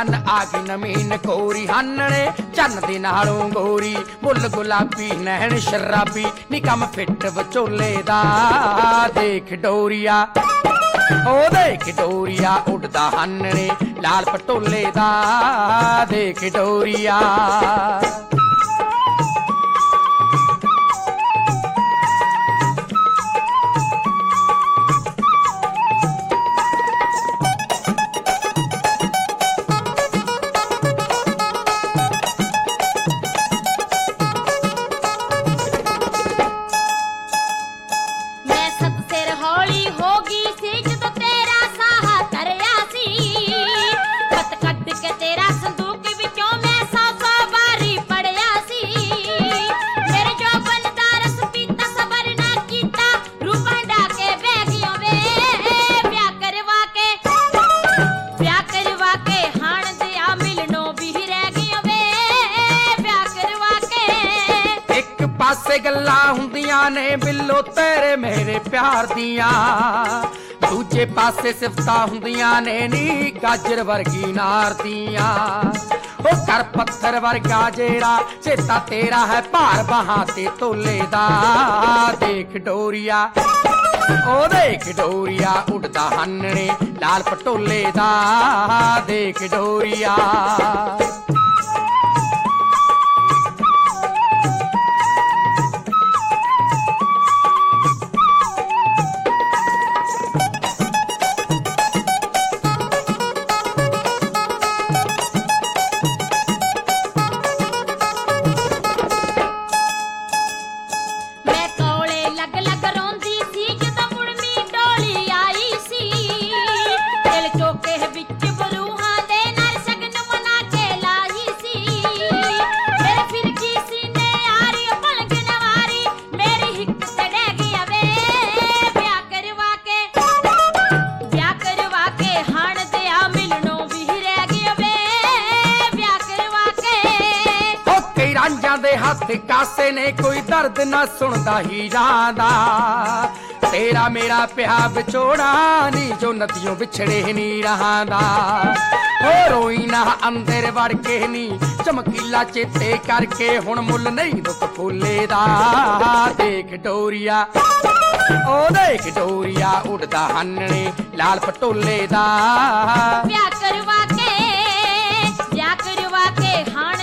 चन्न आ गई नमीन कोरी हानने चन्न दे नालों गोरी मुल गुलाबी नैन शराबी नी कम फिट विचोले दा देख डोरिया ओ देख डोरिया उड़दा हानने लाल पटोले दा देख डोरिया गल्लां हुंदियां ने बिल्लो तेरे मेरे प्यार दियां दूजे पासे सिफतां हुंदियां ने नी गाजर वर्गी नार दियां ओ कर पत्थर वर्गा जेड़ा चेता तेरा है भार बहां ते तोले दा देख डोरिया ओ देख डोरिया उड़दा हानने लाल पटोले दा देख डोरिया हथ कासे ने कोई दर्द ना सुनदा हीरां दा तेरा मेरा प्या विछोड़ा नी जो नदियों बिछड़े नी रहांदा हो रोई ना अंदर वड़ के नी चमकीला चेते करके हुण मुल नहीं दुख फूले दा देख डोरिया ओ देख डोरिया उड़दा हानने लाल पटोले दा प्या करवा के हां